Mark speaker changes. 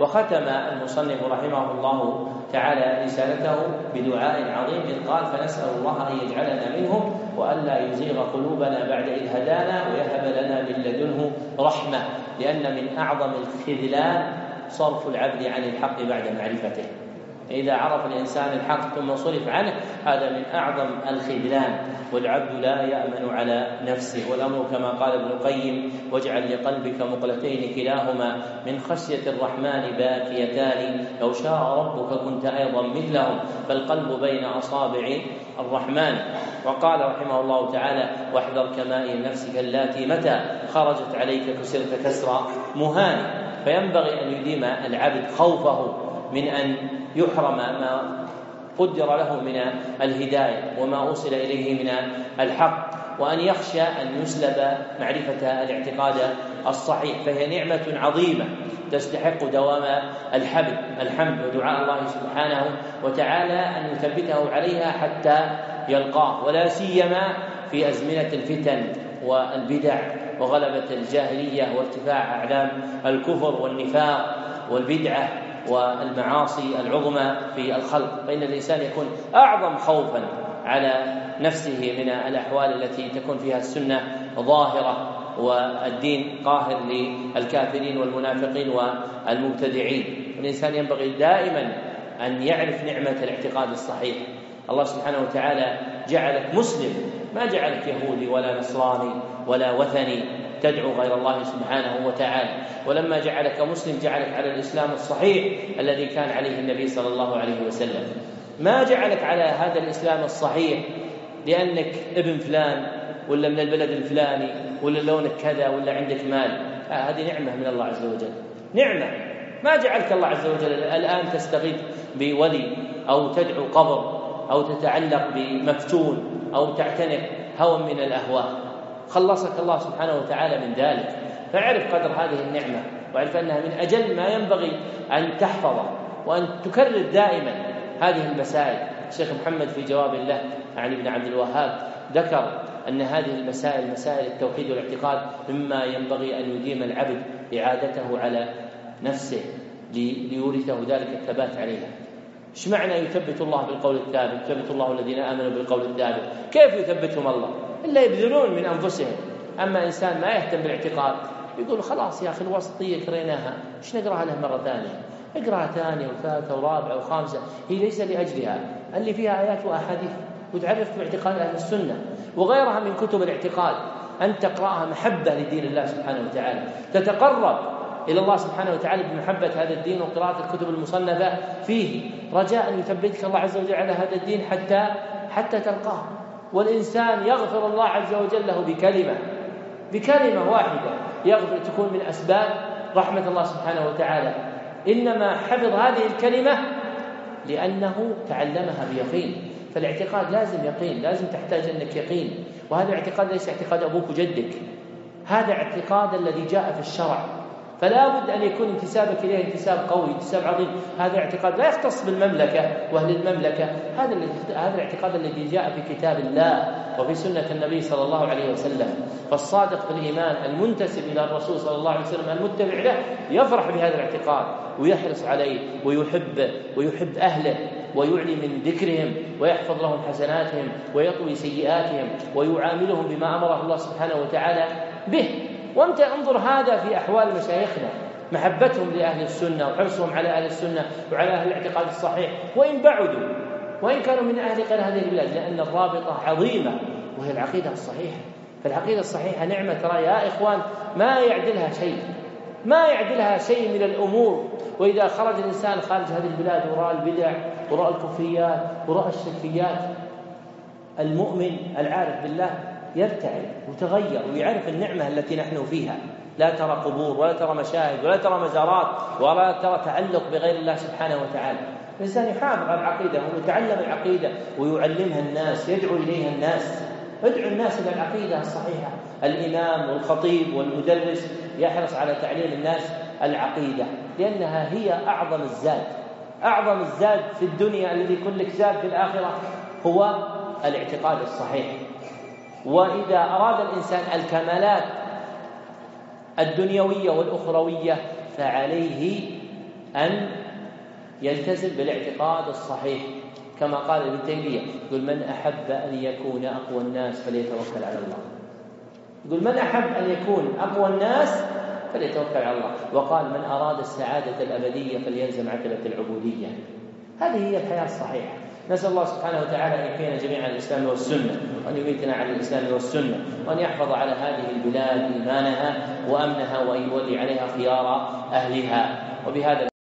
Speaker 1: وختم المصنف رحمه الله تعالى رسالته بدعاء عظيم إذ قال: فنسأل الله أن يجعلنا منهم وألا يزيغ قلوبنا بعد إذ هدانا ويهب لنا من لدنه رحمة، لأن من أعظم الخذلان صرف العبد عن الحق بعد معرفته. إذا عرف الإنسان الحق ثم صرف عنه هذا من أعظم الخذلان، والعبد لا يأمن على نفسه. والأمر كما قال ابن القيم: واجعل لقلبك مقلتين كلاهما من خشية الرحمن باكيتان، لو شاء ربك كنت أيضا مثلهم، فالقلب بين أصابع الرحمن. وقال رحمه الله تعالى: واحذر كمائن نفسك اللاتي متى خرجت عليك كسرت كسرا مهان. فينبغي أن يديم العبد خوفه من أن يحرم ما قدر له من الهداية وما أوصل إليه من الحق، وأن يخشى أن يسلب معرفة الاعتقاد الصحيح، فهي نعمة عظيمة تستحق دوام الحمد ودعاء الله سبحانه وتعالى أن يثبته عليها حتى يلقاه، ولا سيما في أزمنة الفتن والبدع وغلبة الجاهلية وارتفاع أعلام الكفر والنفاق والبدعة والمعاصي العظمى في الخلق، فإن الإنسان يكون أعظم خوفا على نفسه من الأحوال التي تكون فيها السنة ظاهرة والدين قاهر للكافرين والمنافقين والمبتدعين. الإنسان ينبغي دائما أن يعرف نعمة الاعتقاد الصحيح. الله سبحانه وتعالى جعلك مسلم، ما جعلك يهودي ولا نصراني ولا وثني تدعو غير الله سبحانه وتعالى، ولما جعلك مسلم جعلك على الإسلام الصحيح الذي كان عليه النبي صلى الله عليه وسلم. ما جعلك على هذا الإسلام الصحيح لأنك ابن فلان ولا من البلد الفلاني ولا لونك كذا ولا عندك مال. هذه نعمة من الله عز وجل، نعمة. ما جعلك الله عز وجل الآن تستغيث بولي أو تدعو قبر أو تتعلق بمفتون أو تعتنق هوى من الأهواء، خلصك الله سبحانه وتعالى من ذلك. فاعرف قدر هذه النعمة، واعرف أنها من أجل ما ينبغي أن تحفظه وأن تكرر دائما هذه المسائل. الشيخ محمد في جواب له عن ابن عبد الوهاب ذكر أن هذه المسائل، مسائل التوحيد والاعتقاد، مما ينبغي أن يديم العبد إعادته على نفسه ليورثه ذلك الثبات عليها. ايش معنى يثبت الله بالقول الثابت؟ يثبت الله الذين آمنوا بالقول الثابت، كيف يثبتهم الله؟ إلا يبذلون من أنفسهم. أما إنسان ما يهتم بالاعتقاد يقول خلاص يا أخي الوسطية قريناها، ايش نقرأها له مرة ثانية؟ اقرأها ثانية وثالثة ورابعة وخامسة، هي ليس لأجلها، اللي فيها آيات وأحاديث وتعرف باعتقاد أهل السنة وغيرها من كتب الاعتقاد، أن تقرأها محبة لدين الله سبحانه وتعالى، تتقرب إلى الله سبحانه وتعالى بمحبة هذا الدين وقراءة الكتب المصنفة فيه، رجاء أن يثبتك الله عز وجل على هذا الدين حتى تلقاه. والإنسان يغفر الله عز وجل له بكلمة واحدة يغفر، تكون من أسباب رحمة الله سبحانه وتعالى. إنما حفظ هذه الكلمة لأنه تعلمها بيقين. فالاعتقاد لازم يقين، لازم تحتاج أنك يقين، وهذا الاعتقاد ليس اعتقاد أبوك وجدك، هذا اعتقاد الذي جاء في الشرع، فلا بد أن يكون انتسابك إليه انتساب قوي، انتساب عظيم. هذا اعتقاد لا يختص بالمملكة وأهل المملكة، هذا الاعتقاد الذي جاء في كتاب الله وفي سنة النبي صلى الله عليه وسلم. فالصادق في الإيمان المنتسب إلى الرسول صلى الله عليه وسلم المتبع له يفرح بهذا الاعتقاد ويحرص عليه ويحب أهله ويعلي من ذكرهم ويحفظ لهم حسناتهم ويطوي سيئاتهم ويعاملهم بما أمره الله سبحانه وتعالى به. وانت انظر هذا في أحوال مشايخنا، محبتهم لأهل السنة وحرصهم على أهل السنة وعلى أهل الاعتقاد الصحيح، وإن بعدوا وإن كانوا من أهل غير هذه البلاد، لأن الرابطة عظيمة وهي العقيدة الصحيحة. فالعقيدة الصحيحة نعمة ترى يا إخوان ما يعدلها شيء من الأمور. وإذا خرج الإنسان خارج هذه البلاد وراء البدع وراء الكفريات وراء الشركيات، المؤمن العارف بالله يرتعد وتغير ويعرف النعمة التي نحن فيها. لا ترى قبور ولا ترى مشاهد ولا ترى مزارات ولا ترى تعلق بغير الله سبحانه وتعالى. الإنسان يحافظ على العقيدة ويتعلم العقيدة ويعلمها الناس، يدعو إليها الناس، يدعو الناس إلى العقيدة الصحيحة. الإمام والخطيب والمدرس يحرص على تعليم الناس العقيدة، لأنها هي أعظم الزاد في الدنيا، الذي يكون لك زاد في الآخرة هو الاعتقاد الصحيح. وإذا أراد الإنسان الكمالات الدنيوية والأخروية فعليه أن يلتزم بالاعتقاد الصحيح، كما قال ابن تيمية يقول من أحب أن يكون أقوى الناس فليتوكل على الله، يقول من أحب أن يكون أقوى الناس فليتوكل على الله، وقال من أراد السعادة الأبدية فليلزم عتبة العبودية. هذه هي الحياة الصحيحة. نسأل الله سبحانه وتعالى أن يحيينا جميعا على الإسلام والسنة، وأن يميتنا على الإسلام والسنة، وأن يحفظ على هذه البلاد إيمانها وأمنها، وأن يولي عليها خيار أهلها. وبهذا